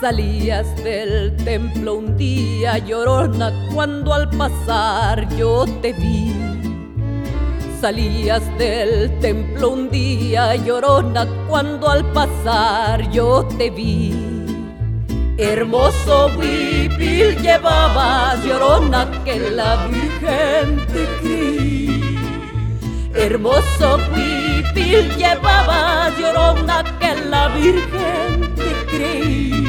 Salías del templo un día, llorona, cuando al pasar yo te vi. Salías del templo un día, llorona, cuando al pasar yo te vi. Hermoso huipil llevabas, llorona, que la Virgen te creí. Hermoso huipil llevabas, llorona, que la Virgen te creí.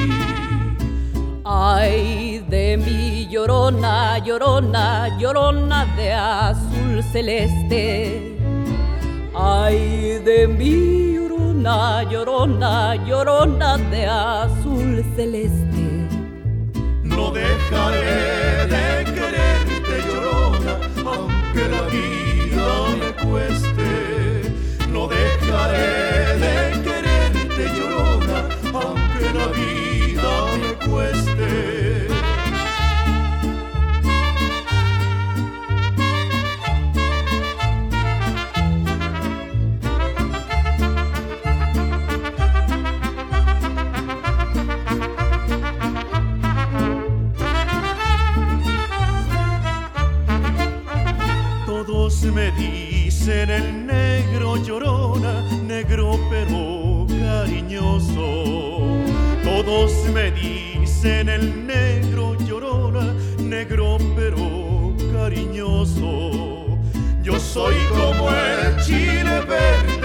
Ay de mí, llorona, llorona, llorona de azul celeste. Ay de mí, llorona, llorona, llorona de azul celeste. No dejaré de quererte, llorona, aunque la vida me cueste. No dejaré de quererte, llorona, aunque la vida me cueste. Todos me dicen el negro, llorona, negro pero cariñoso. Todos me dicen el negro, llorona, negro pero cariñoso. Yo soy como el chile verde,